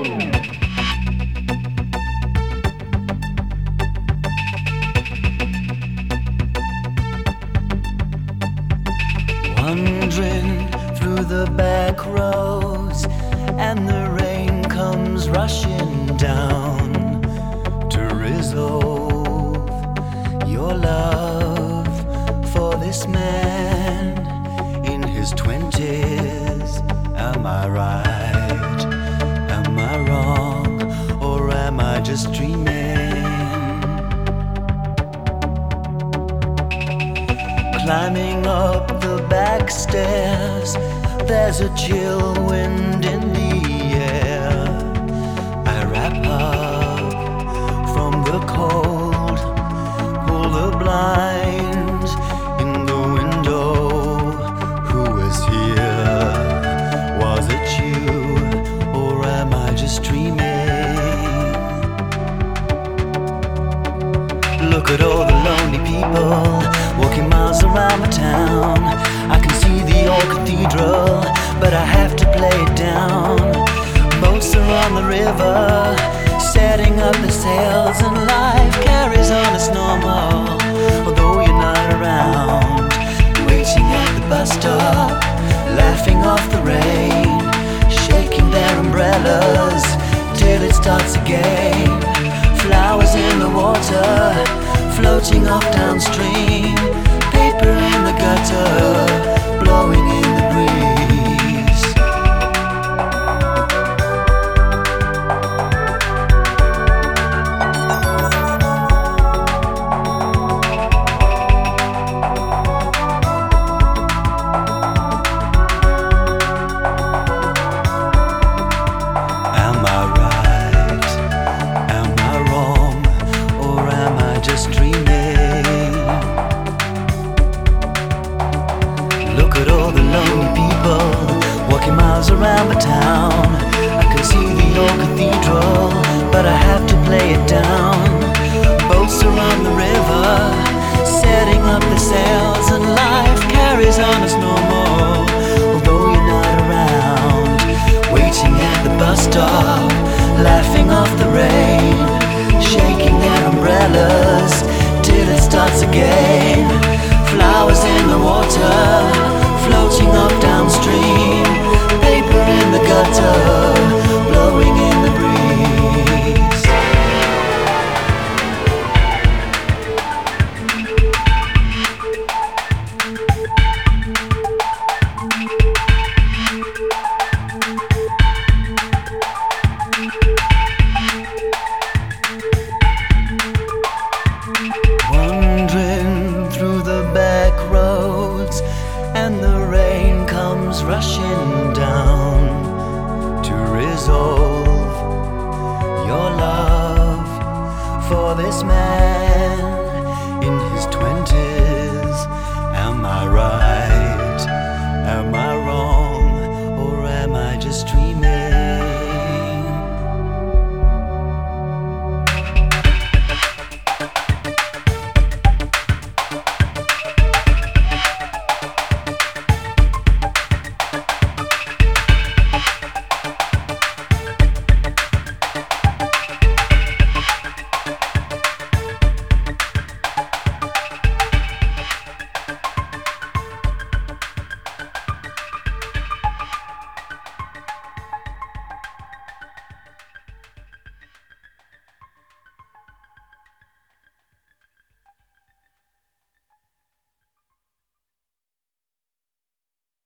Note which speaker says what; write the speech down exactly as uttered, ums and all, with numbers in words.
Speaker 1: Wandering through the back roads, and the rain comes rushing down to resolve your love for this man in his twenties. Am I right? Am I wrong? Or am I just dreaming? Climbing up the back stairs, there's a chill wind in the air. I wrap up from the cold, pull the blind in the window. Who is here? Was it you, or am I just dreaming? Look at all the lonely people walking miles around the town. I can see the old cathedral, but I have to play it down. Boats are on the river, setting up the sails, and life carries on as normal, although you're not around. Waiting at the bus stop, laughing off the rain, shaking their umbrellas till it starts again. Flowers in the water, floating off downstream, paper in the gutter, blowing in the breeze. Am I right? Am I wrong? Or am I just dreaming? Look at all the lonely people walking miles around the town. I can see the old cathedral, but I have to play it down. Boats are on the river, setting up the sails, and life carries on as normal, although you're not around. Waiting at the bus stop, laughing off the rain, shaking their umbrellas till it starts again. Flowers in the water, floating off downstream, paper in the gutter, blowing in the breeze. Wandering through the back roads, and the rain comes rushing down to resolve your love for this man